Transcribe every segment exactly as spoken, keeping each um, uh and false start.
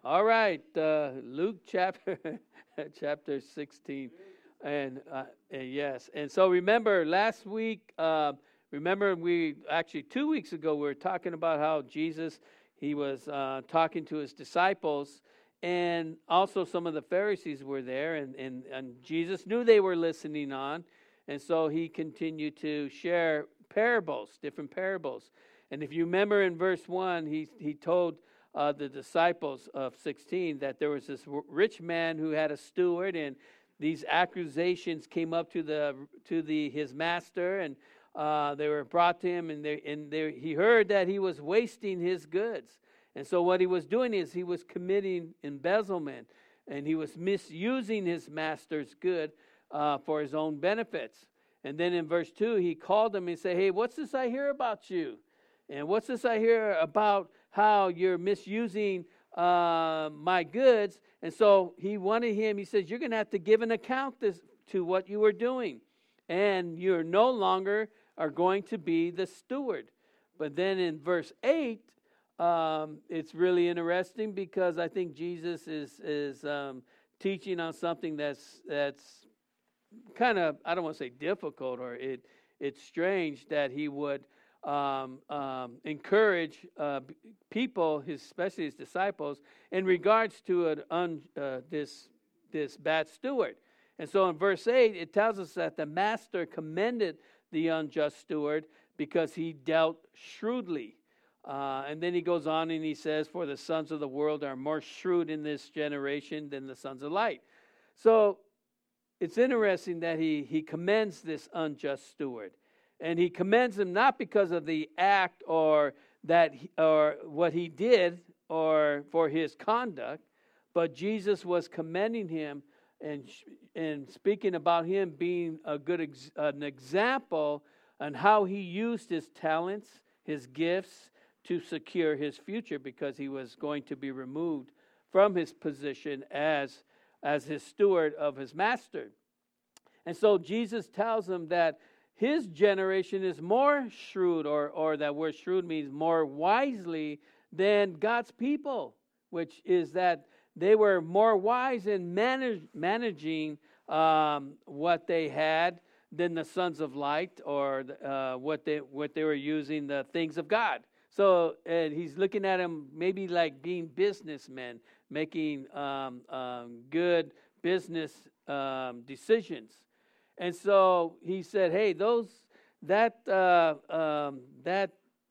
All right, uh, Luke chapter chapter sixteen, and uh, and yes, and so remember last week. Uh, remember we actually two weeks ago we were talking about how Jesus he was uh, talking to his disciples, and also some of the Pharisees were there, and and and Jesus knew they were listening on, and so he continued to share parables, different parables, and if you remember in verse one, he he told. Uh, the disciples of sixteen, that there was this rich man who had a steward, and these accusations came up to the to the his master, and uh, they were brought to him, and they and they, he heard that he was wasting his goods, and so what he was doing is he was committing embezzlement, and he was misusing his master's good uh, for his own benefits. And then in verse two, he called him and said, "Hey, what's this I hear about you? And what's this I hear about how you're misusing uh, my goods?" And so he wanted him, he says, "You're going to have to give an account this, to what you were doing. And you're no longer are going to be the steward." But then in verse eight, um, it's really interesting because I think Jesus is, is um, teaching on something that's that's kind of, I don't want to say difficult, or it it's strange that he would Um, um, encourage uh, people, his, especially his disciples, in regards to an un, uh, this this bad steward. And so in verse eight, it tells us that the master commended the unjust steward because he dealt shrewdly. Uh, and then he goes on and he says, "For the sons of the world are more shrewd in this generation than the sons of light." So it's interesting that he he commends this unjust steward. And he commends him not because of the act or that he, or what he did or for his conduct, but Jesus was commending him and and speaking about him being a good ex, an example on how he used his talents, his gifts to secure his future, because he was going to be removed from his position as as his steward of his master. And so Jesus tells him that his generation is more shrewd, or, or that word shrewd means more wisely than God's people, which is that they were more wise in manage, managing um, what they had than the sons of light, or uh, what they what they were using, the things of God. So and he's looking at them maybe like being businessmen, making um, um, good business um, decisions. And so he said, "Hey, those that uh, um, that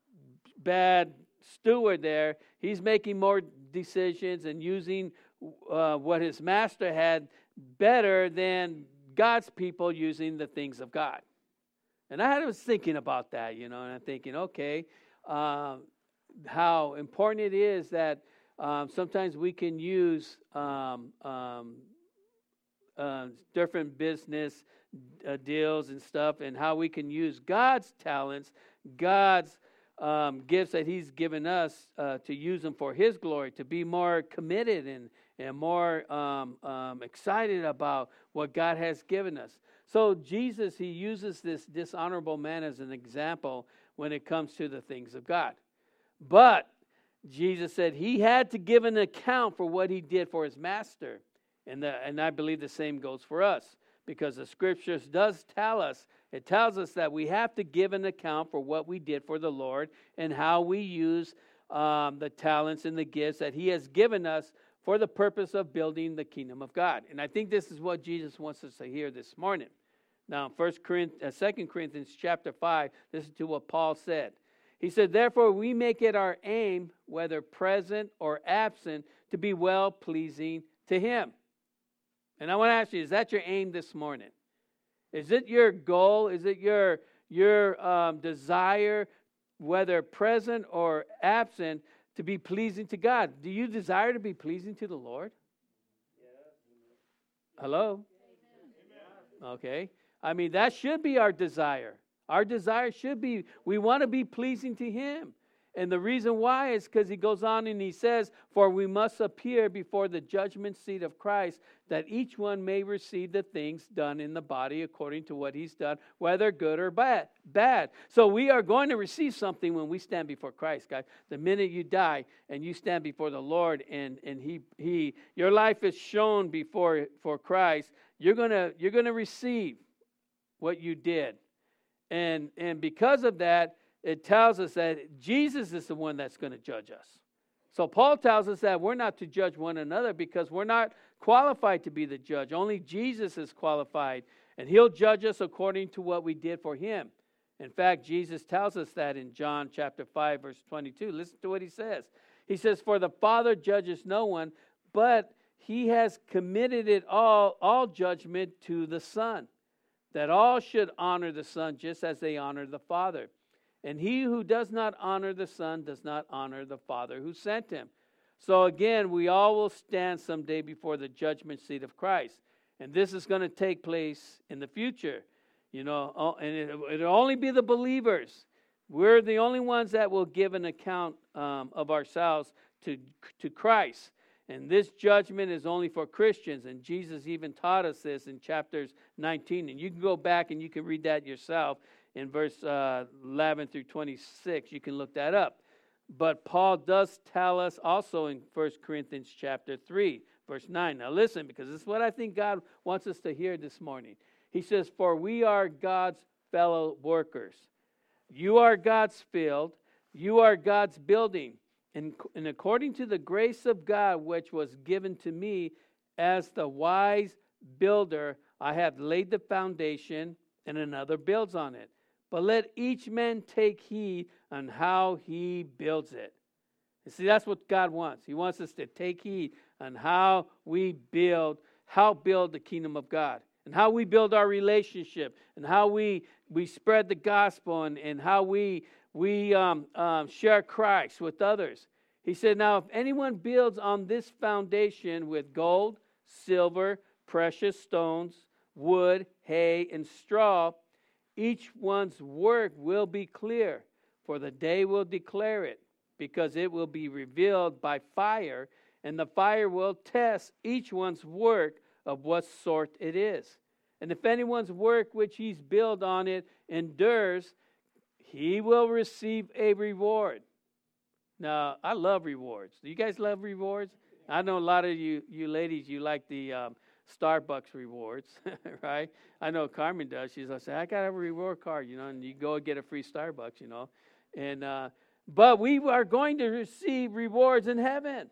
bad steward there, he's making more decisions and using uh, what his master had better than God's people using the things of God." And I was thinking about that, you know, and I'm thinking, okay, uh, how important it is that um, sometimes we can use um, um, uh, different business Uh, deals and stuff, and how we can use God's talents, God's um, gifts that he's given us uh, to use them for his glory, to be more committed and, and more um, um, excited about what God has given us. So Jesus, he uses this dishonorable man as an example when it comes to the things of God. But Jesus said he had to give an account for what he did for his master. And, the, and I believe the same goes for us. Because the scriptures does tell us, it tells us that we have to give an account for what we did for the Lord and how we use um, the talents and the gifts that he has given us for the purpose of building the kingdom of God. And I think this is what Jesus wants us to hear this morning. Now, First Corinthians, uh, Second Corinthians chapter five, listen to what Paul said. He said, "Therefore we make it our aim, whether present or absent, to be well-pleasing to him." And I want to ask you, is that your aim this morning? Is it your goal? Is it your your um, desire, whether present or absent, to be pleasing to God? Do you desire to be pleasing to the Lord? Hello? Okay. I mean, that should be our desire. Our desire should be, we want to be pleasing to him. And the reason why is because he goes on and he says, for we must appear before the judgment seat of Christ, that each one may receive the things done in the body according to what he's done, whether good or bad. Bad. So we are going to receive something when we stand before Christ, guys. The minute you die and you stand before the Lord, and, and he he your life is shown before for Christ, you're gonna you're gonna receive what you did. And and because of that, it tells us that Jesus is the one that's going to judge us. So Paul tells us that we're not to judge one another because we're not qualified to be the judge. Only Jesus is qualified, and he'll judge us according to what we did for him. In fact, Jesus tells us that in John chapter five, verse twenty-two. Listen to what he says. He says, for the Father judges no one, but he has committed it all, all judgment to the Son, that all should honor the Son just as they honor the Father. And he who does not honor the Son does not honor the Father who sent him. So again, we all will stand someday before the judgment seat of Christ. And this is going to take place in the future. You know, and it, it'll only be the believers. We're the only ones that will give an account um, of ourselves to, to Christ. And this judgment is only for Christians. And Jesus even taught us this in chapters nineteen. And you can go back and you can read that yourself. In verse uh, eleven through twenty-six, you can look that up. But Paul does tell us also in First Corinthians chapter three, verse nine. Now listen, because this is what I think God wants us to hear this morning. He says, for we are God's fellow workers. You are God's field. You are God's building. And, and according to the grace of God, which was given to me as the wise builder, I have laid the foundation, and another builds on it. But let each man take heed on how he builds it. You see, that's what God wants. He wants us to take heed on how we build, how build the kingdom of God, and how we build our relationship, and how we, we spread the gospel, and, and how we, we um, um, share Christ with others. He said, now if anyone builds on this foundation with gold, silver, precious stones, wood, hay, and straw, each one's work will be clear, for the day will declare it, because it will be revealed by fire, and the fire will test each one's work of what sort it is. And if anyone's work which he's built on it endures, he will receive a reward. Now, I love rewards. Do you guys love rewards? I know a lot of you, you ladies, you like the um, Starbucks rewards, right? I know Carmen does. She's like, I got a reward card, you know, and you go get a free Starbucks, you know. And uh, but we are going to receive rewards in heaven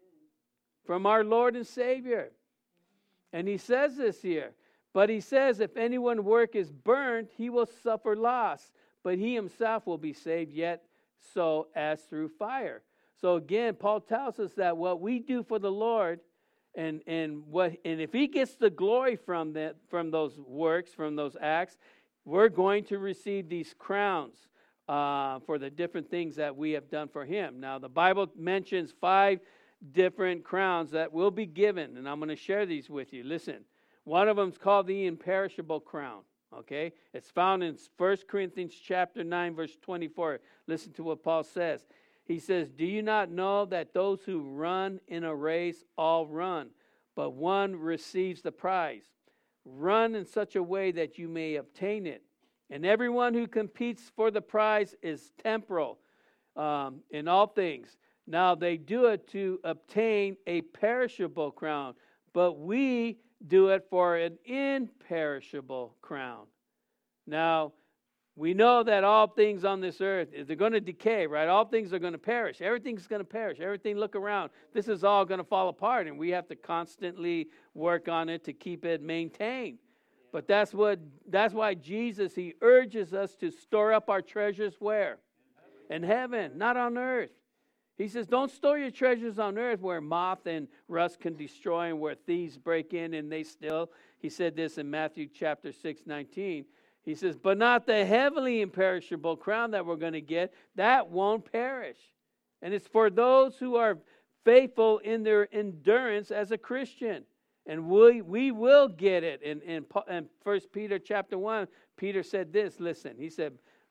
from our Lord and Savior. And he says this here. But he says, if anyone's work is burnt, he will suffer loss, but he himself will be saved, yet so as through fire. So again, Paul tells us that what we do for the Lord, And and what and if he gets the glory from that, from those works, from those acts, we're going to receive these crowns uh, for the different things that we have done for him. Now, the Bible mentions five different crowns that will be given, and I'm going to share these with you. Listen, one of them is called the imperishable crown. Okay, it's found in First Corinthians chapter nine, verse twenty-four. Listen to what Paul says. He says, do you not know that those who run in a race all run, but one receives the prize? Run in such a way that you may obtain it. And everyone who competes for the prize is temporal um, in all things. Now they do it to obtain a perishable crown, but we do it for an imperishable crown. Now, we know that all things on this earth, they're going to decay, right? All things are going to perish. Everything's going to perish. Everything, look around. This is all going to fall apart, and we have to constantly work on it to keep it maintained. But that's what that's why Jesus, he urges us to store up our treasures where? In heaven, not on earth. He says, don't store your treasures on earth where moth and rust can destroy and where thieves break in and they steal. He said this in Matthew chapter six, nineteen. He says, but not the heavenly imperishable crown that we're going to get. That won't perish. And it's for those who are faithful in their endurance as a Christian. And we we will get it. In, in, in First Peter chapter one, Peter said this, listen. He said,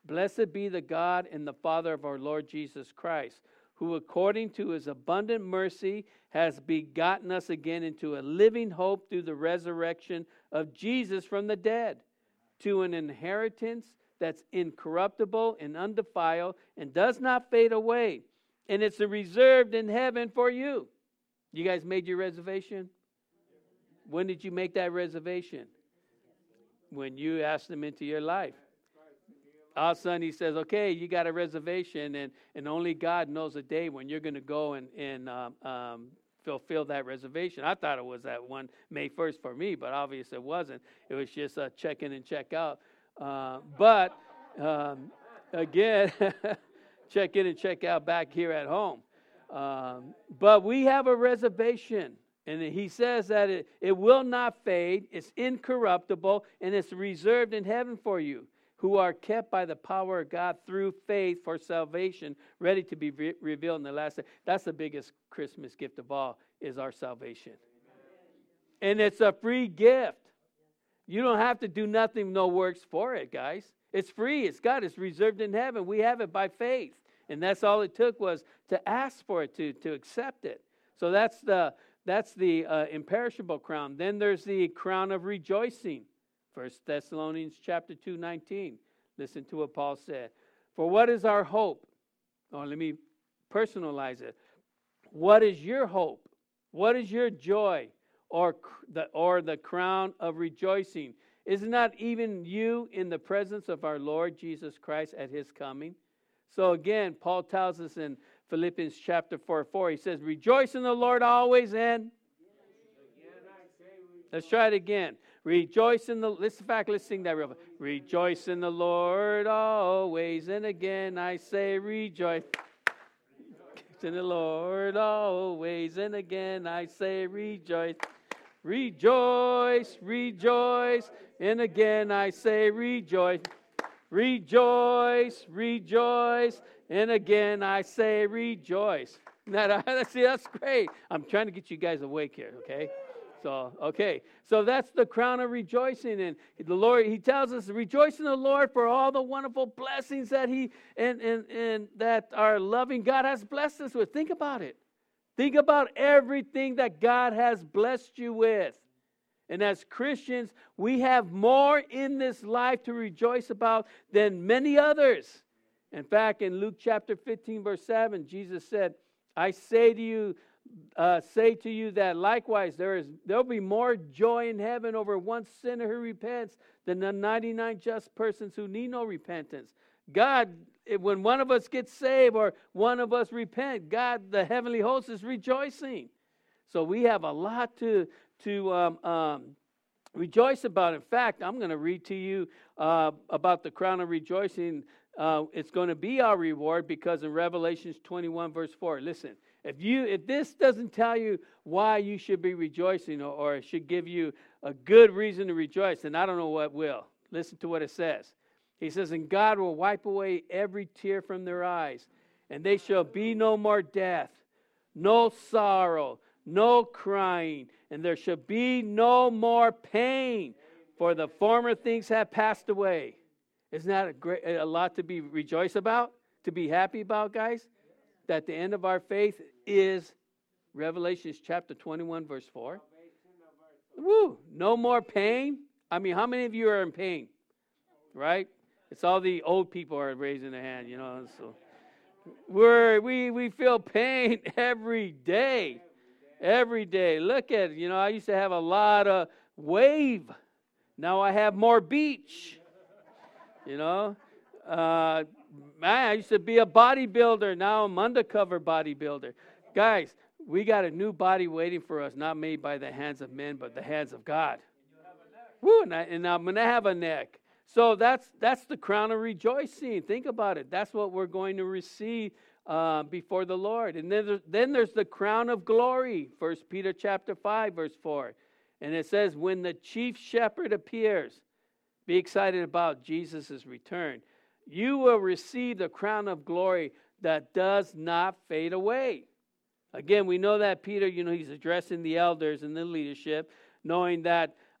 Blessed be the God and the Father of our Lord Jesus Christ, who according to his abundant mercy has begotten us again into a living hope through the resurrection of Jesus from the dead, to an inheritance that's incorruptible and undefiled and does not fade away. And it's reserved in heaven for you. You guys made your reservation? When did you make that reservation? When you asked him into your life. All of a sudden he says, okay, you got a reservation, and, and only God knows the day when you're going to go and, and um, um, fulfill that reservation. I thought it was that one May first for me, but obviously it wasn't. It was just a check in and check out. Uh, but um, again, check in and check out back here at home. Um, but we have a reservation. And he says that it, it will not fade, it's incorruptible, and it's reserved in heaven for you, who are kept by the power of God through faith for salvation, ready to be re- revealed in the last day. That's the biggest Christmas gift of all, is our salvation. And it's a free gift. You don't have to do nothing, no works for it, guys. It's free. It's God. It's reserved in heaven. We have it by faith. And that's all it took, was to ask for it, to, to accept it. So that's the... That's the uh, imperishable crown. Then there's the crown of rejoicing. First Thessalonians chapter two, nineteen. Listen to what Paul said. For what is our hope? Oh, let me personalize it. What is your hope? What is your joy? Or the, or the crown of rejoicing? Is not even you in the presence of our Lord Jesus Christ at his coming? So again, Paul tells us in Philippians chapter four, four, he says, rejoice in the Lord always, and let's try it again. Rejoice in the, let's, in fact, let's sing that real fast. Rejoice in the Lord always, and again I say rejoice. In the Lord always, and again I say rejoice. Rejoice, rejoice, and again I say rejoice. Rejoice, rejoice, and again I say rejoice. Now, see, that's great. I'm trying to get you guys awake here, okay? So, okay. So that's the crown of rejoicing. And the Lord, he tells us, rejoice in the Lord for all the wonderful blessings that he and, and, and that our loving God has blessed us with. Think about it. Think about everything that God has blessed you with. And as Christians, we have more in this life to rejoice about than many others. In fact, in Luke chapter fifteen, verse seven, Jesus said, I say to you, uh, say to you that likewise there is there'll be more joy in heaven over one sinner who repents than the ninety-nine just persons who need no repentance. God, when one of us gets saved or one of us repent, God, the heavenly host, is rejoicing. So we have a lot to to um, um, rejoice about. In fact, I'm going to read to you uh, about the crown of rejoicing. Uh, it's going to be our reward, because in Revelation twenty-one, verse four, listen, if you if this doesn't tell you why you should be rejoicing, or, or it should give you a good reason to rejoice, then I don't know what will. Listen to what it says. He says, and God will wipe away every tear from their eyes, and they shall be no more death, no sorrow, no crying, and there shall be no more pain, for the former things have passed away. Isn't that a great, a lot to be rejoiced about, to be happy about, guys? That the end of our faith is Revelation chapter twenty-one, verse four. Woo! No more pain. I mean, how many of you are in pain? Right? It's all the old people are raising their hand, you know. So we're we we feel pain every day. Every day. Look at it. You know, I used to have a lot of wave. Now I have more beach. You know, uh, man, I used to be a bodybuilder. Now I'm undercover bodybuilder. Guys, we got a new body waiting for us, not made by the hands of men, but the hands of God. Woo, and, I, and I'm going to have a neck. So that's that's the crown of rejoicing. Think about it. That's what we're going to receive uh, before the Lord. And then there's, then there's the crown of glory. First Peter chapter five, verse four. And it says, when the chief shepherd appears, be excited about Jesus' return. You will receive the crown of glory that does not fade away. Again, we know that Peter, you know, he's addressing the elders and the leadership, knowing that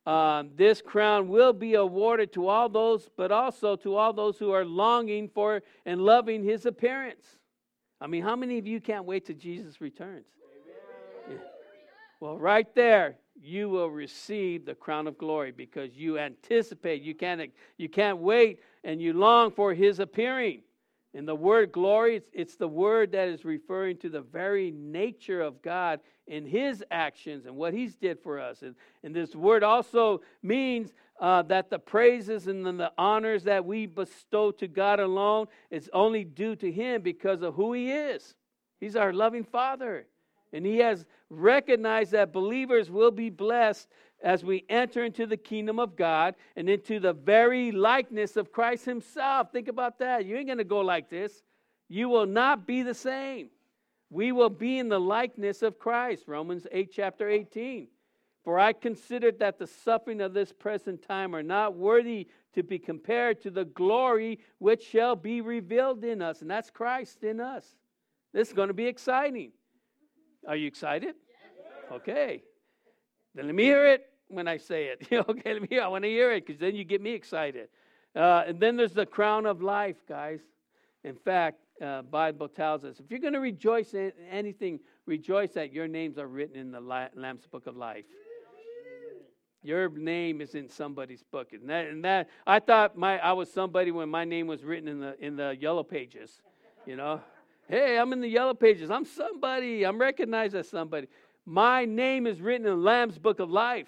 Um, this crown will be awarded to all those, but also to all those who are longing for and loving his appearance. I mean, how many of you can't wait till Jesus returns? Yeah. Well, right there, you will receive the crown of glory because you anticipate, you can't, you can't wait, and you long for his appearing. And the word glory, it's, it's the word that is referring to the very nature of God in his actions and what he's did for us. And, and this word also means uh, that the praises and the honors that we bestow to God alone is only due to him because of who he is. He's our loving Father. And he has recognized that believers will be blessed as we enter into the kingdom of God and into the very likeness of Christ himself. Think about that. You ain't going to go like this. You will not be the same. We will be in the likeness of Christ. Romans eight, chapter eighteen. For I considered that the suffering of this present time are not worthy to be compared to the glory which shall be revealed in us. And that's Christ in us. This is going to be exciting. Are you excited? Okay. Then let me hear it when I say it. Okay, let me hear. I want to hear it because then you get me excited. Uh, and then there's the crown of life, guys. In fact, uh, Bible tells us if you're going to rejoice in anything, rejoice that your names are written in the Lamb's Book of Life. Your name is in somebody's book, and that, and that I thought my I was somebody when my name was written in the in the yellow pages. You know, hey, I'm in the yellow pages. I'm somebody. I'm recognized as somebody. My name is written in the Lamb's Book of Life.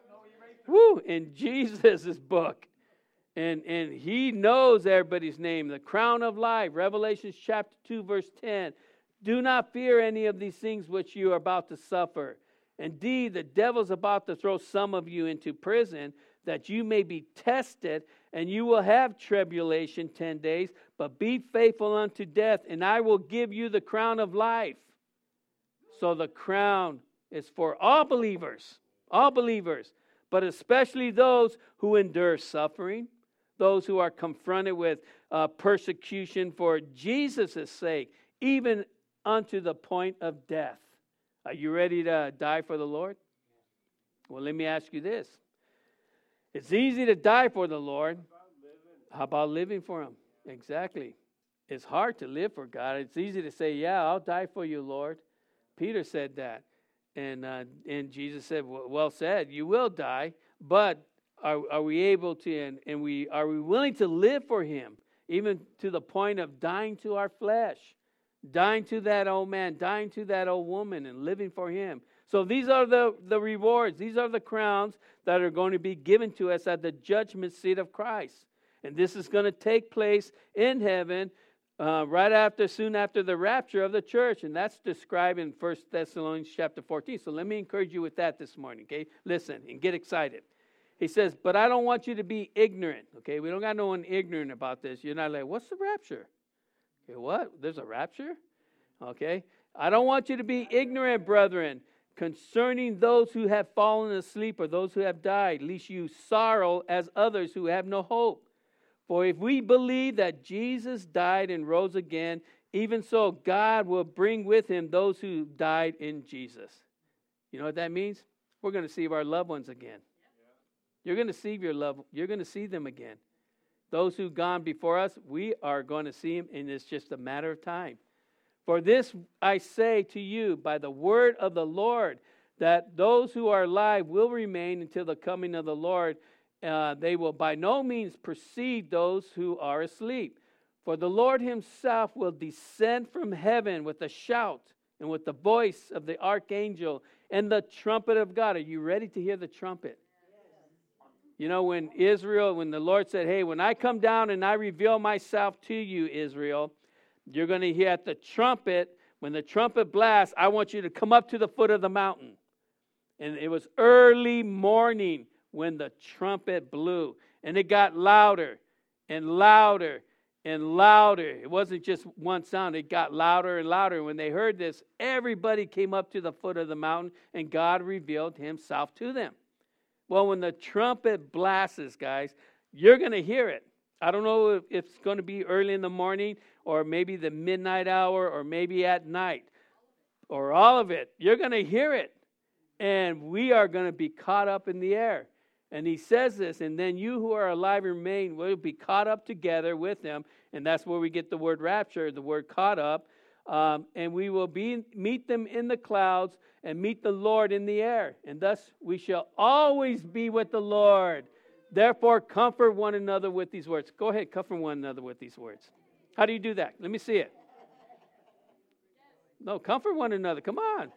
Woo! In Jesus' book. And, and he knows everybody's name. The crown of life. Revelation chapter two, verse ten. Do not fear any of these things which you are about to suffer. Indeed, the devil's about to throw some of you into prison, that you may be tested, and you will have tribulation ten days. But be faithful unto death, and I will give you the crown of life. So the crown is for all believers, all believers, but especially those who endure suffering, those who are confronted with uh, persecution for Jesus' sake, even unto the point of death. Are you ready to die for the Lord? Well, let me ask you this. It's easy to die for the Lord. How about living for him? Exactly. It's hard to live for God. It's easy to say, yeah, I'll die for you, Lord. Peter said that. And uh, and Jesus said, well said, you will die, but are, are we able to, and, and we are we willing to live for him, even to the point of dying to our flesh, dying to that old man, dying to that old woman, and living for him. So these are the, the rewards. These are the crowns that are going to be given to us at the judgment seat of Christ. And this is going to take place in heaven Uh, right after, soon after the rapture of the church. And that's described in First Thessalonians chapter fourteen. So let me encourage you with that this morning, okay? Listen and get excited. He says, but I don't want you to be ignorant, okay? We don't got no one ignorant about this. You're not like, what's the rapture? Okay, what? There's a rapture? Okay? I don't want you to be ignorant, brethren, concerning those who have fallen asleep or those who have died, lest you sorrow as others who have no hope. For if we believe that Jesus died and rose again, even so God will bring with him those who died in Jesus. You know what that means? We're going to see our loved ones again. You're going to see your love. You're going to see them again. Those who've gone before us, we are going to see them, and it's just a matter of time. For this I say to you by the word of the Lord, that those who are alive will remain until the coming of the Lord. Uh, they will by no means precede those who are asleep. For the Lord himself will descend from heaven with a shout and with the voice of the archangel and the trumpet of God. Are you ready to hear the trumpet? You know, when Israel, when the Lord said, hey, when I come down and I reveal myself to you, Israel, you're going to hear at the trumpet, when the trumpet blasts, I want you to come up to the foot of the mountain. And it was early morning when the trumpet blew. And it got louder and louder and louder. It wasn't just one sound. It got louder and louder. When they heard this, everybody came up to the foot of the mountain, and God revealed himself to them. Well, when the trumpet blasts, guys, you're going to hear it. I don't know if it's going to be early in the morning or maybe the midnight hour or maybe at night or all of it. You're going to hear it. And we are going to be caught up in the air. And he says this, and then you who are alive and remain will be caught up together with him. And that's where we get the word rapture, the word caught up. Um, and we will be meet them in the clouds and meet the Lord in the air. And thus we shall always be with the Lord. Therefore, comfort one another with these words. Go ahead, comfort one another with these words. How do you do that? Let me see it. No, comfort one another. Come on.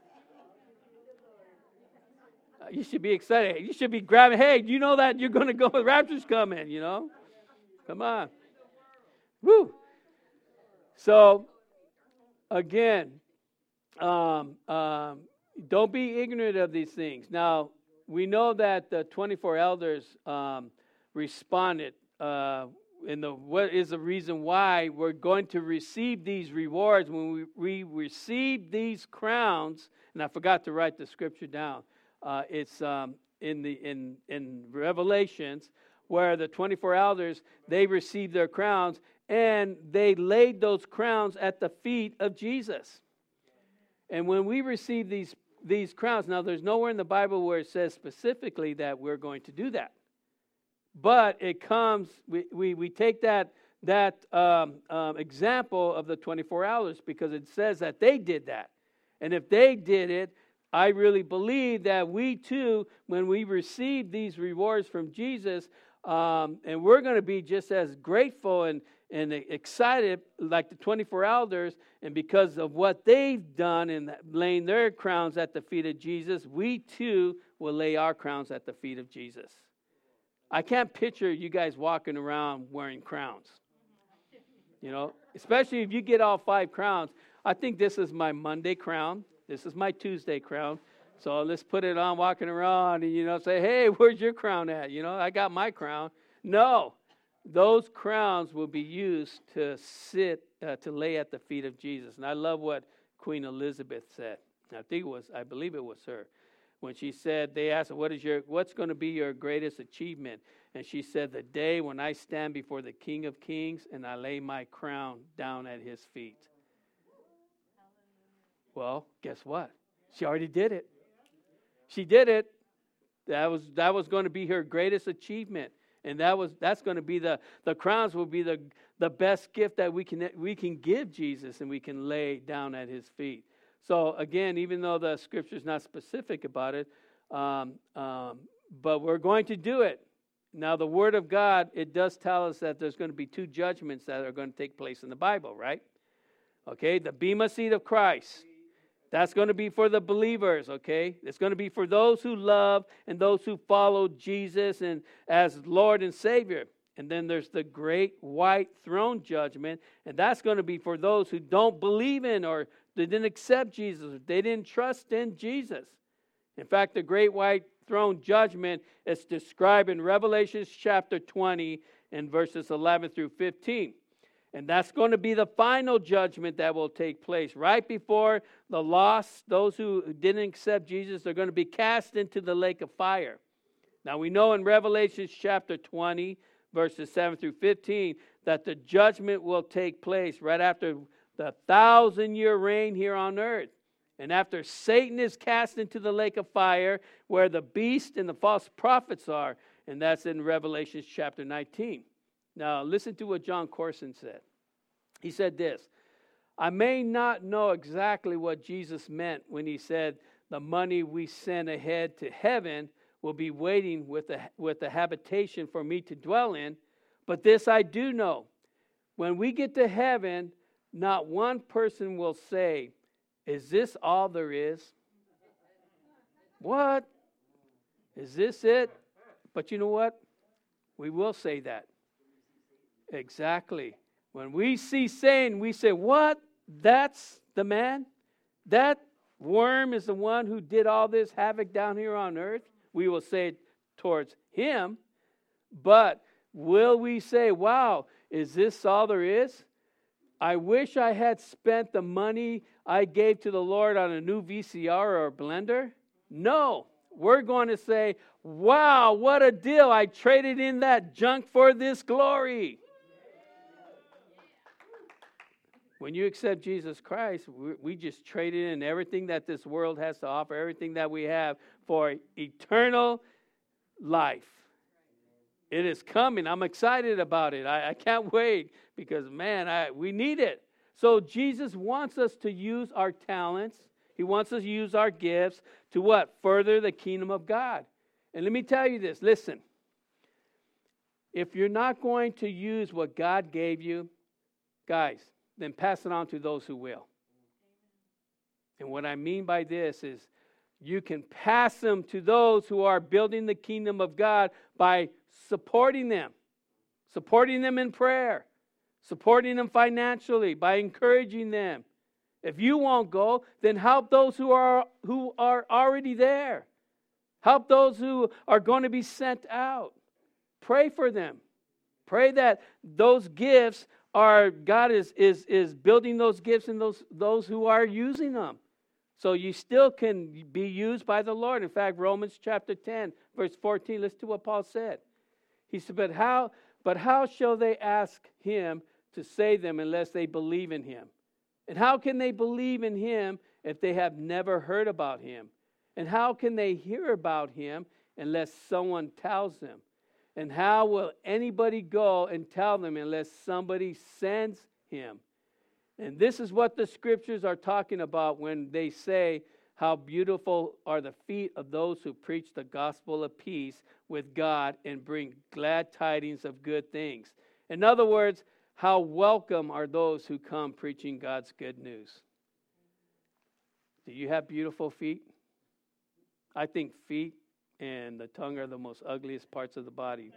Uh, you should be excited. You should be grabbing. Hey, you know that you're going to go. The rapture's coming, you know. Come on. Woo. So, again, um, um, don't be ignorant of these things. Now, we know that the twenty-four elders um, responded. Uh, and the what is the reason why we're going to receive these rewards when we, we receive these crowns? And I forgot to write the scripture down. Uh, it's um, in the in in Revelations where the twenty-four elders, they received their crowns and they laid those crowns at the feet of Jesus. And when we receive these these crowns, now there's nowhere in the Bible where it says specifically that we're going to do that. But it comes, we, we, we take that, that um, um, example of the twenty-four elders because it says that they did that. And if they did it, I really believe that we too, when we receive these rewards from Jesus, um, and we're going to be just as grateful and, and excited like the twenty-four elders, and because of what they've done in laying their crowns at the feet of Jesus, we too will lay our crowns at the feet of Jesus. I can't picture you guys walking around wearing crowns. You know, especially if you get all five crowns. I think this is my Monday crown. This is my Tuesday crown. So let's put it on walking around and, you know, say, hey, where's your crown at? You know, I got my crown. No, those crowns will be used to sit, uh, to lay at the feet of Jesus. And I love what Queen Elizabeth said. I think it was, I believe it was her. When she said, they asked her, what is your, what's going to be your greatest achievement? And she said, the day when I stand before the King of Kings and I lay my crown down at his feet. Well, guess what? She already did it. She did it. That was that was going to be her greatest achievement. And that was that's going to be the the crowns will be the the best gift that we can we can give Jesus and we can lay down at his feet. So again, even though the scripture is not specific about it, um, um, but we're going to do it. Now, the Word of God, it does tell us that there's going to be two judgments that are going to take place in the Bible, right? Okay, the Bema seat of Christ. That's going to be for the believers, okay? It's going to be for those who love and those who follow Jesus and as Lord and Savior. And then there's the great white throne judgment, and that's going to be for those who don't believe in or they didn't accept Jesus. They didn't trust in Jesus. In fact, the great white throne judgment is described in Revelation chapter twenty and verses eleven through fifteen. And that's going to be the final judgment that will take place. Right before the lost, those who didn't accept Jesus, they're going to be cast into the lake of fire. Now we know in Revelation chapter twenty, verses seven through fifteen, that the judgment will take place right after the thousand-year reign here on earth. And after Satan is cast into the lake of fire, where the beast and the false prophets are, and that's in Revelation chapter nineteen. Now, listen to what John Corson said. He said this, I may not know exactly what Jesus meant when he said the money we send ahead to heaven will be waiting with a, with a habitation for me to dwell in, but this I do know. When we get to heaven, not one person will say, is this all there is? What? Is this it? But you know what? We will say that. Exactly. When we see Satan, we say, what? That's the man? That worm is the one who did all this havoc down here on earth? We will say it towards him. But will we say, wow, is this all there is? I wish I had spent the money I gave to the Lord on a new V C R or a blender. No. We're going to say, wow, what a deal. I traded in that junk for this glory. When you accept Jesus Christ, we, we just traded in everything that this world has to offer, everything that we have for eternal life. It is coming. I'm excited about it. I, I can't wait because, man, I, we need it. So Jesus wants us to use our talents. He wants us to use our gifts to what? Further the kingdom of God. And let me tell you this. Listen. If you're not going to use what God gave you, guys, then pass it on to those who will. And what I mean by this is you can pass them to those who are building the kingdom of God by supporting them, supporting them in prayer, supporting them financially, by encouraging them. If you won't go, then help those who are who are already there. Help those who are going to be sent out. Pray for them. Pray that those gifts are, God is, is, is building those gifts in those, those who are using them. So you still can be used by the Lord. In fact, Romans chapter ten, verse fourteen, listen to what Paul said. He said, but how, but how shall they ask him to save them unless they believe in him? And how can they believe in him if they have never heard about him? And how can they hear about him unless someone tells them? And how will anybody go and tell them unless somebody sends him? And this is what the scriptures are talking about when they say, how beautiful are the feet of those who preach the gospel of peace with God and bring glad tidings of good things. In other words, how welcome are those who come preaching God's good news. Do you have beautiful feet? I think feet and the tongue are the most ugliest parts of the body.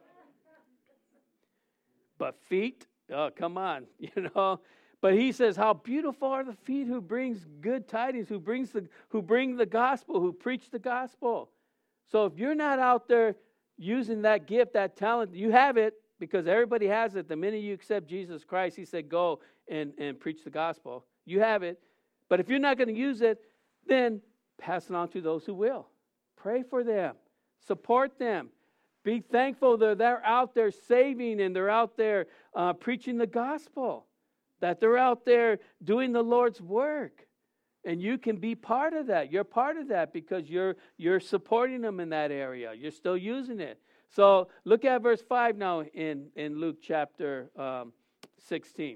But feet, oh, come on, you know. But he says, how beautiful are the feet who brings good tidings, who brings the who bring the gospel, who preach the gospel. So if you're not out there using that gift, that talent, you have it because everybody has it. The minute you accept Jesus Christ, he said, go and, and preach the gospel. You have it. But if you're not going to use it, then pass it on to those who will. Pray for them. Support them. Be thankful that they're out there saving and they're out there uh, preaching the gospel. That they're out there doing the Lord's work. And you can be part of that. You're part of that because you're you're supporting them in that area. You're still using it. So look at verse five now in, in Luke chapter um, sixteen.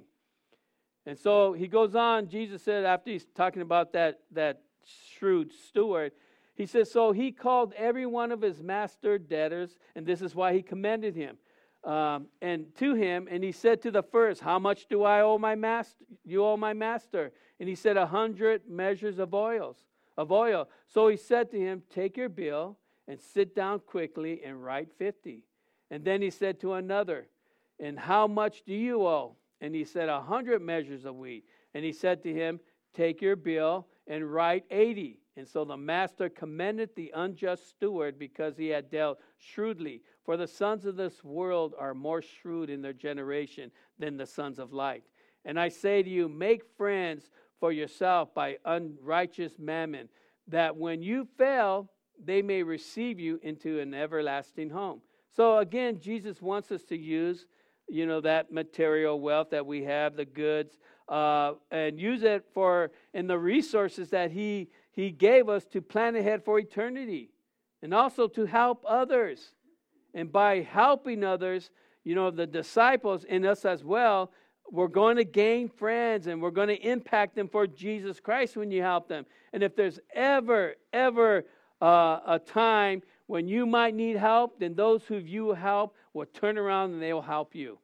And so he goes on, Jesus said, after he's talking about that, that shrewd steward, he says, so he called every one of his master debtors, and this is why he commended him. Um, and to him, and he said to the first, how much do I owe my master? You owe my master. And he said, a hundred measures of oils, of oil. So he said to him, take your bill and sit down quickly and write fifty. And then he said to another, and how much do you owe? And he said, a hundred measures of wheat. And he said to him, take your bill and write eighty. And so the master commended the unjust steward because he had dealt shrewdly. For the sons of this world are more shrewd in their generation than the sons of light. And I say to you, make friends for yourself by unrighteous mammon, that when you fail, they may receive you into an everlasting home. So again, Jesus wants us to use, you know, that material wealth that we have, the goods, uh, and use it for in the resources that He He gave us to plan ahead for eternity, and also to help others. And by helping others, you know, the disciples and us as well, we're going to gain friends and we're going to impact them for Jesus Christ when you help them. And if there's ever, ever uh, a time when you might need help, then those who you help will turn around and they will help you.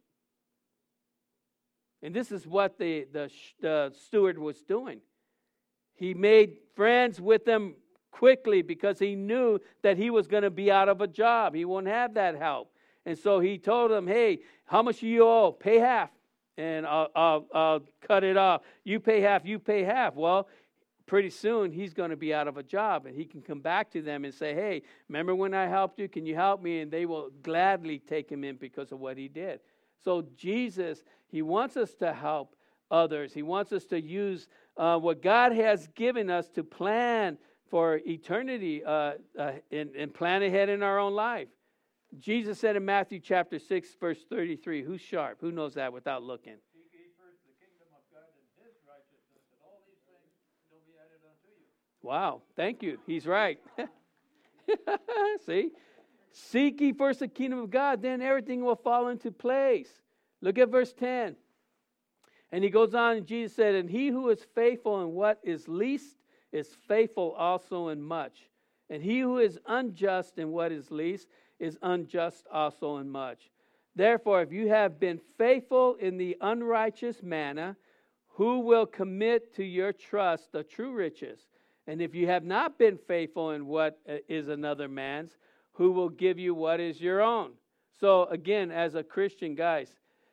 And this is what the, the, the steward was doing. He made friends with them quickly because he knew that he was going to be out of a job. He won't have that help. And so he told them, hey, how much do you owe? Pay half, and I'll, I'll, I'll cut it off. You pay half, you pay half. Well, pretty soon he's going to be out of a job, and he can come back to them and say, hey, remember when I helped you? Can you help me? And they will gladly take him in because of what he did. So Jesus, he wants us to help others. He wants us to use uh, what God has given us to plan for eternity uh, uh, and, and plan ahead in our own life. Jesus said in Matthew chapter six, verse thirty-three, who's sharp? Who knows that without looking? Seek ye first the kingdom of God and his righteousness, and all these things will be added unto you. Wow, thank you. He's right. See? Seek ye first the kingdom of God, then everything will fall into place. Look at verse ten. And he goes on, and Jesus said, and he who is faithful in what is least is faithful also in much. And he who is unjust in what is least is unjust also in much. Therefore, if you have been faithful in the unrighteous manna, who will commit to your trust the true riches? And if you have not been faithful in what is another man's, who will give you what is your own? So again, as a Christian, guys,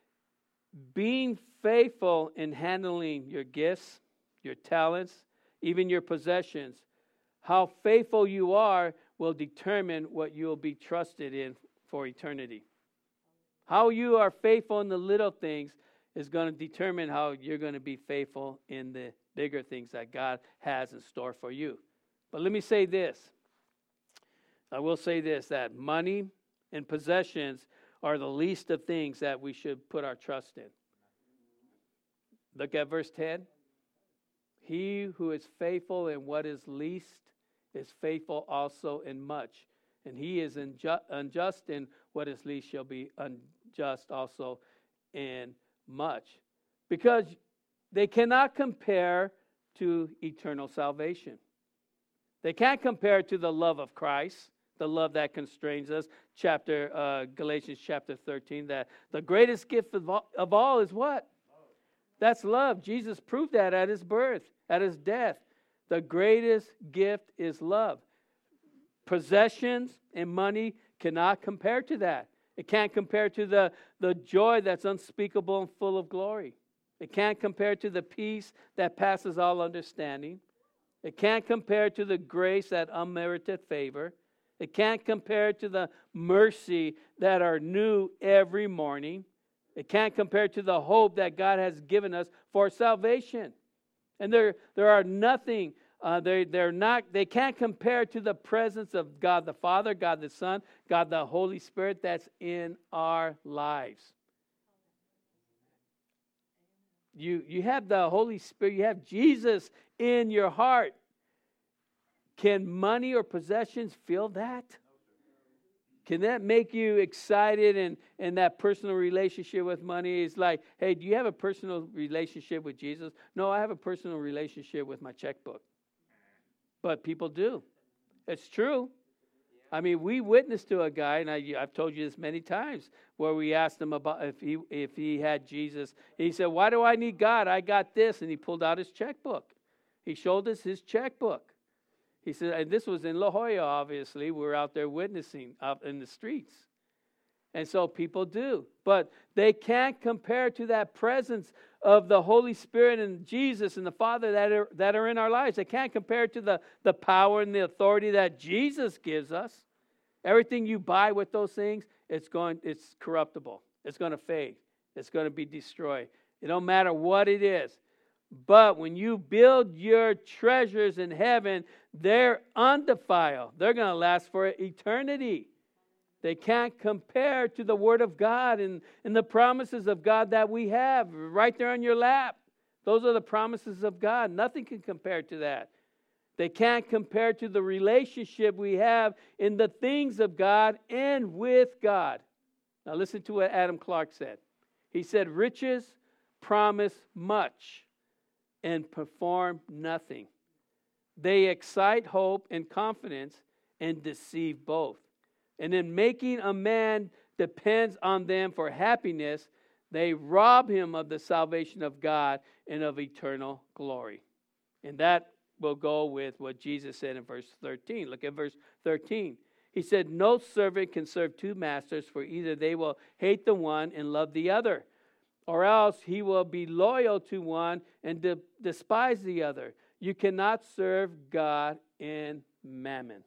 being faithful in handling your gifts, your talents, even your possessions, how faithful you are will determine what you will be trusted in for eternity. How you are faithful in the little things is going to determine how you're going to be faithful in the bigger things that God has in store for you. But let me say this. I will say this, that money and possessions are the least of things that we should put our trust in. Look at verse ten. He who is faithful in what is least is faithful also in much. And he is inju- unjust in what is least shall be unjust also in much. Because they cannot compare to eternal salvation. They can't compare to the love of Christ, the love that constrains us. Chapter uh, Galatians chapter thirteen, that the greatest gift of all, of all is what? Love. That's love. Jesus proved that at his birth, at his death. The greatest gift is love. Possessions and money cannot compare to that. It can't compare to the, the joy that's unspeakable and full of glory. It can't compare to the peace that passes all understanding. It can't compare to the grace, that unmerited favor. It can't compare to the mercy that are new every morning. It can't compare to the hope that God has given us for salvation. And there, there are nothing, uh, they, they're not, they can't compare to the presence of God the Father, God the Son, God the Holy Spirit that's in our lives. You, you have the Holy Spirit, you have Jesus in your heart. Can money or possessions fill that? Can that make you excited and, and that personal relationship with money is like, hey, do you have a personal relationship with Jesus? No, I have a personal relationship with my checkbook. But people do. It's true. I mean, we witnessed to a guy, and I, I've told you this many times, where we asked him about if he if he had Jesus. He said, why do I need God? I got this. And he pulled out his checkbook. He showed us his checkbook. He said, and this was in La Jolla, obviously. We were out there witnessing out in the streets. And so people do. But they can't compare to that presence of the Holy Spirit and Jesus and the Father that are, that are in our lives. They can't compare to the, the power and the authority that Jesus gives us. Everything you buy with those things, it's going, it's corruptible. It's going to fade. It's going to be destroyed. It don't matter what it is. But when you build your treasures in heaven, they're undefiled. They're going to last for eternity. They can't compare to the Word of God and, and the promises of God that we have right there on your lap. Those are the promises of God. Nothing can compare to that. They can't compare to the relationship we have in the things of God and with God. Now listen to what Adam Clark said. He said, riches promise much and perform nothing. They excite hope and confidence and deceive both. And in making a man depends on them for happiness, they rob him of the salvation of God and of eternal glory. And that will go with what Jesus said in verse thirteen. Look at verse thirteen. He said, no servant can serve two masters, for either they will hate the one and love the other, or else he will be loyal to one and de- despise the other. You cannot serve God and mammon.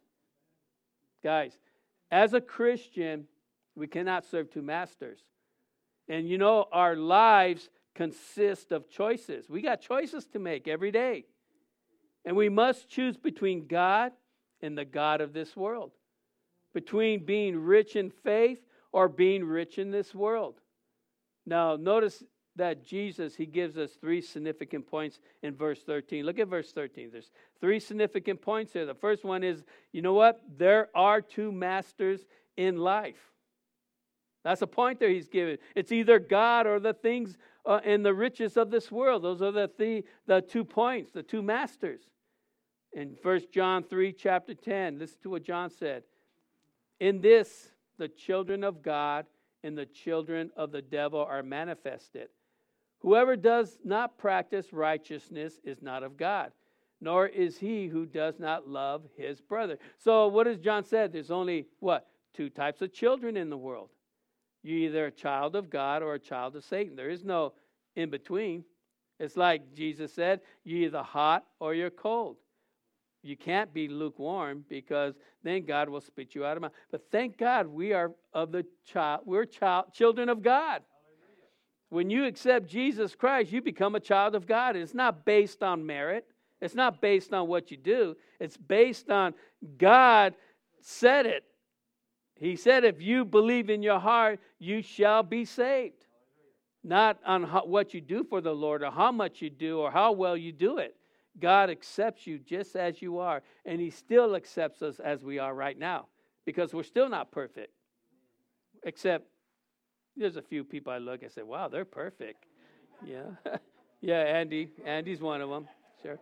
Guys, as a Christian, we cannot serve two masters. And you know, our lives consist of choices. We got choices to make every day. And we must choose between God and the God of this world. Between being rich in faith or being rich in this world. Now, notice that Jesus, he gives us three significant points in verse thirteen. Look at verse thirteen. There's three significant points here. The first one is, you know what? There are two masters in life. That's a point there he's given. It's either God or the things uh, and the riches of this world. Those are the, the, the two points, the two masters. In First John three, chapter ten, listen to what John said. In this, the children of God and the children of the devil are manifested. Whoever does not practice righteousness is not of God, nor is he who does not love his brother. So what does John said? There's only, what, two types of children in the world. You're either a child of God or a child of Satan. There is no in between. It's like Jesus said, you're either hot or you're cold. You can't be lukewarm, because then God will spit you out of mouth. But thank God we are of the child. We're child, children of God. Hallelujah. When you accept Jesus Christ, you become a child of God. It's not based on merit. It's not based on what you do. It's based on God said it. He said, if you believe in your heart, you shall be saved. Not on how, what you do for the Lord or how much you do or how well you do it. God accepts you just as you are, and he still accepts us as we are right now, because we're still not perfect. Except there's a few people I look and say, wow, they're perfect. Yeah. Yeah, Andy. Andy's one of them. Sure.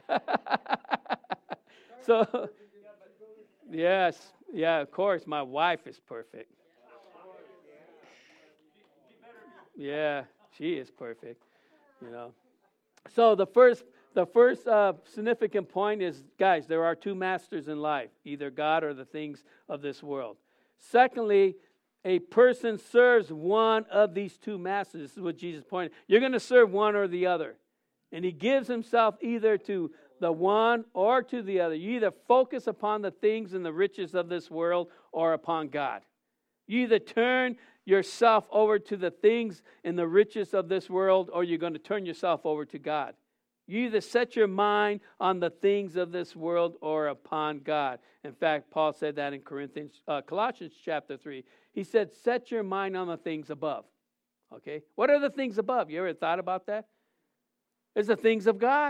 So, yes. Yeah, of course, my wife is perfect. Yeah, she is perfect, you know. So the first the first uh, significant point is, guys, there are two masters in life, either God or the things of this world. Secondly, a person serves one of these two masters. This is what Jesus pointed. You're going to serve one or the other. And he gives himself either to the one or to the other. You either focus upon the things and the riches of this world or upon God. You either turn yourself over to the things and the riches of this world, or you're going to turn yourself over to God. You either set your mind on the things of this world or upon God. In fact, Paul said that in Corinthians, uh, Colossians chapter three. He said, set your mind on the things above. Okay? What are the things above? You ever thought about that? It's the things of God.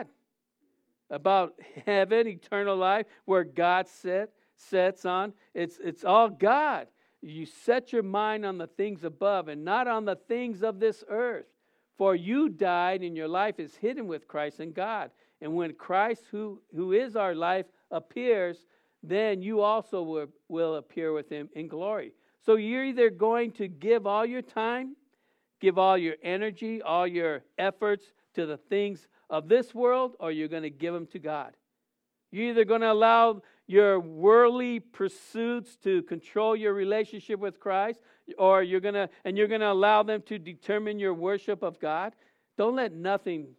About heaven, eternal life, where God set, sets on. It's, it's all God. You set your mind on the things above and not on the things of this earth. For you died, and your life is hidden with Christ in God. And when Christ, who, who is our life, appears, then you also will, will appear with him in glory. So you're either going to give all your time, give all your energy, all your efforts to the things of this world, or you're going to give them to God. You're either going to allow your worldly pursuits to control your relationship with Christ, or you're going to, and you're going to allow them to determine your worship of God. Don't let nothing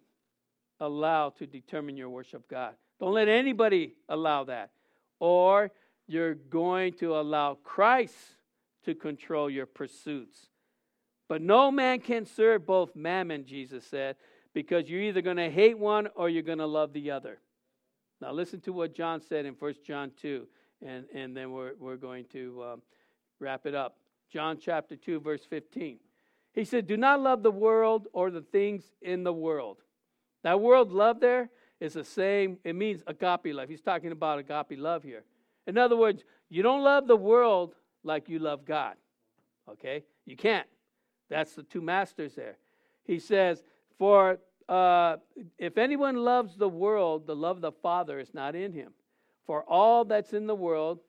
allow to determine your worship of God. Don't let anybody allow that. Or you're going to allow Christ to control your pursuits. But no man can serve both mammon, Jesus said, because you're either going to hate one or you're going to love the other. Now listen to what John said in First John two, and, and then we're, we're going to um, wrap it up. John chapter two, verse fifteen. He said, do not love the world or the things in the world. That world love there is the same, it means agape love. He's talking about agape love here. In other words, you don't love the world like you love God. Okay? You can't. That's the two masters there. He says, for uh, if anyone loves the world, the love of the Father is not in him. For all that's in the world,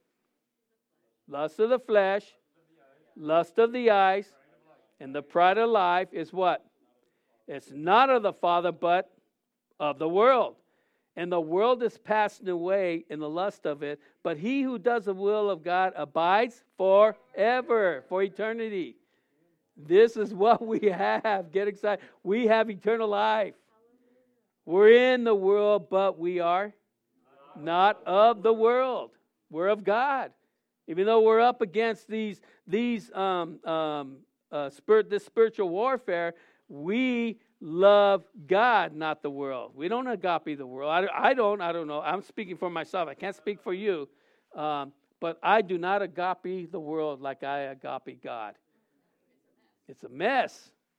lust of the flesh, lust of the eyes, and the pride of life is what? It's not of the Father, but of the world. And the world is passing away in the lust of it, but he who does the will of God abides forever, for eternity. This is what we have. Get excited. We have eternal life. We're in the world, but we are not of the world. We're of God. Even though we're up against these, these um, um, uh, spirit, this spiritual warfare, we love God, not the world. We don't agape the world. I, I don't. I don't know. I'm speaking for myself. I can't speak for you. Um, but I do not agape the world like I agape God. It's a mess.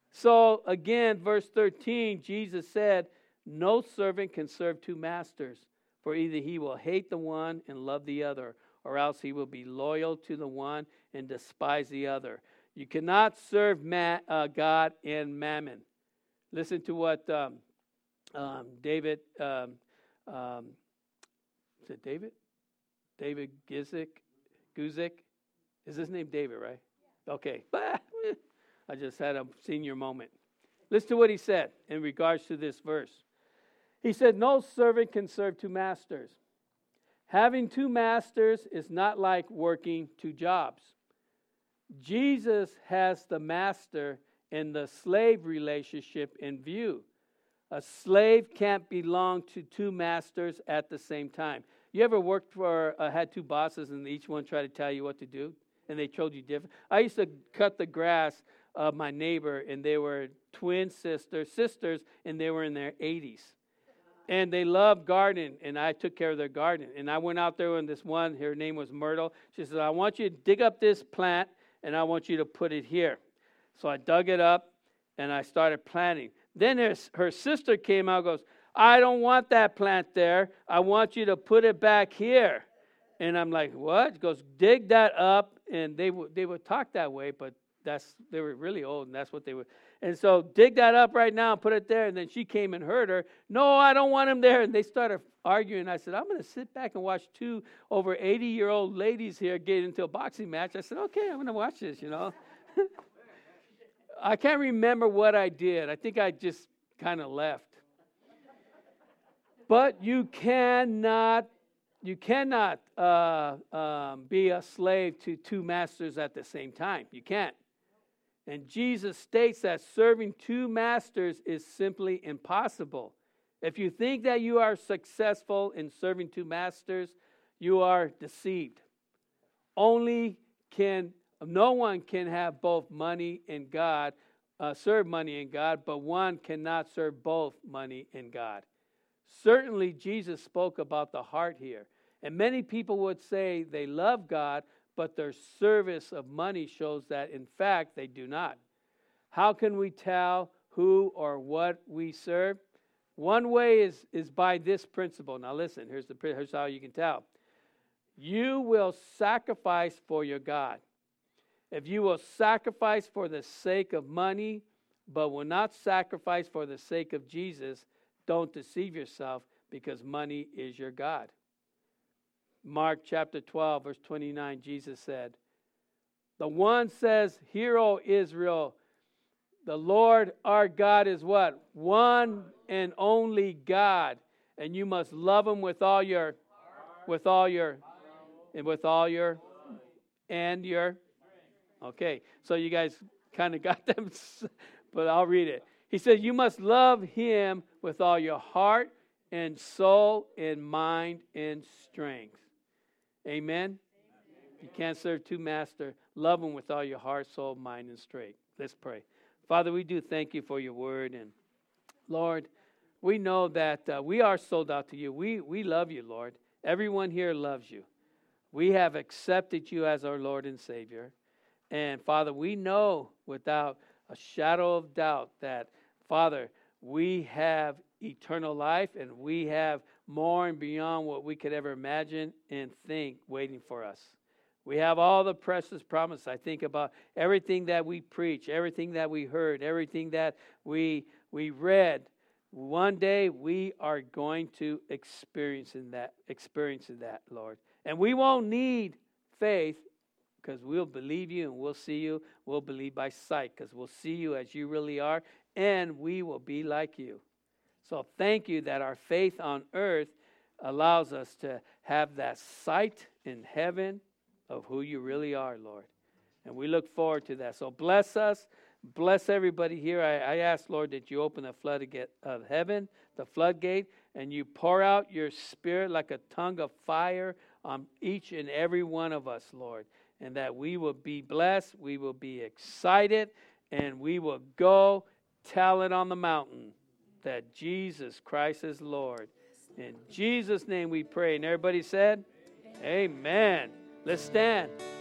So again, verse thirteen, Jesus said, no servant can serve two masters, for either he will hate the one and love the other, or else he will be loyal to the one and despise the other. You cannot serve ma- uh, God and mammon. Listen to what um, um, David, um, um, is it David? David Gizik, Guzik? Is his name David, right? Okay. I just had a senior moment. Listen to what he said in regards to this verse. He said, no servant can serve two masters. Having two masters is not like working two jobs. Jesus has the master and the slave relationship in view. A slave can't belong to two masters at the same time. You ever worked for, uh, had two bosses and each one tried to tell you what to do? And they told you different. I used to cut the grass of my neighbor, and they were twin sisters, sisters, and they were in their eighties. And they loved gardening, and I took care of their garden. And I went out there, and this one, her name was Myrtle. She said, I want you to dig up this plant, and I want you to put it here. So I dug it up, and I started planting. Then her, her sister came out and goes, I don't want that plant there. I want you to put it back here. And I'm like, what? She goes, dig that up. And they, w- they would talk that way, but that's they were really old, and that's what they would. And so dig that up right now and put it there. And then she came and heard her. No, I don't want him there. And they started arguing. I said, I'm going to sit back and watch two over eighty-year-old ladies here get into a boxing match. I said, okay, I'm going to watch this, you know. I can't remember what I did. I think I just kind of left. But you cannot, you cannot uh, um, be a slave to two masters at the same time. You can't. And Jesus states that serving two masters is simply impossible. If you think that you are successful in serving two masters, you are deceived. Only can, no one can have both money and God, uh, serve money and God, but one cannot serve both money and God. Certainly, Jesus spoke about the heart here. And many people would say they love God, but their service of money shows that, in fact, they do not. How can we tell who or what we serve? One way is, is by this principle. Now listen, here's, the, here's how you can tell. You will sacrifice for your God. If you will sacrifice for the sake of money, but will not sacrifice for the sake of Jesus, don't deceive yourself, because money is your God. Mark chapter twelve, verse twenty-nine, Jesus said, the one says, Hear, O Israel, the Lord our God is what? One and only God. And you must love him with all your, with all your, and with all your, and your. Okay, so you guys kind of got them, but I'll read it. He said, you must love him with all your heart and soul and mind and strength. Amen? You can't serve two masters. Love him with all your heart, soul, mind, and strength. Let's pray. Father, we do thank you for your word. And Lord, we know that uh, we are sold out to you. We, we love you, Lord. Everyone here loves you. We have accepted you as our Lord and Savior. And Father, we know without a shadow of doubt that, Father, we have eternal life, and we have more and beyond what we could ever imagine and think waiting for us. We have all the precious promise. I think about everything that we preach, everything that we heard, everything that we we read. One day we are going to experience in that, experience in that, Lord. And we won't need faith, because we'll believe you and we'll see you. We'll believe by sight, because we'll see you as you really are, and we will be like you. So thank you that our faith on earth allows us to have that sight in heaven of who you really are, Lord. And we look forward to that. So bless us. Bless everybody here. I, I ask, Lord, that you open the floodgate of heaven, the floodgate, and you pour out your spirit like a tongue of fire on each and every one of us, Lord. And that we will be blessed, we will be excited, and we will go tell it on the mountain that Jesus Christ is Lord. In Jesus' name we pray. And everybody said, Amen. Amen. Let's stand.